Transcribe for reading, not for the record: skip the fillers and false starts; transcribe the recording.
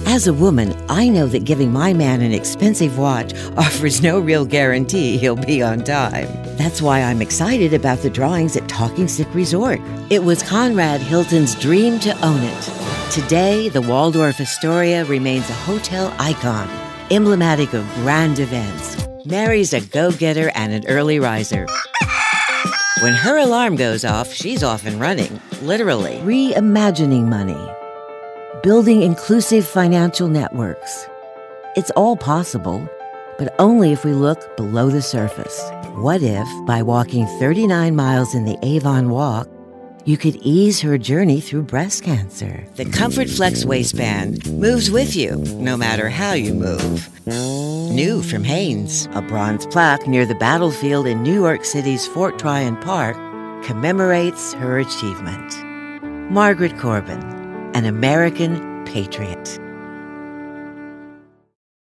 As a woman, I know that giving my man an expensive watch offers no real guarantee he'll be on time. That's why I'm excited about the drawings at Talking Stick Resort. It was Conrad Hilton's dream to own it. Today, the Waldorf Astoria remains a hotel icon, emblematic of grand events. Mary's a go-getter and an early riser. When her alarm goes off, she's off and running, literally. Reimagining money. Building inclusive financial networks. It's all possible, but only if we look below the surface. What if, by walking 39 miles in the Avon Walk, you could ease her journey through breast cancer? The Comfort Flex waistband moves with you, no matter how you move. New from Hanes, a bronze plaque near the battlefield in New York City's Fort Tryon Park commemorates her achievement. Margaret Corbin, an American patriot.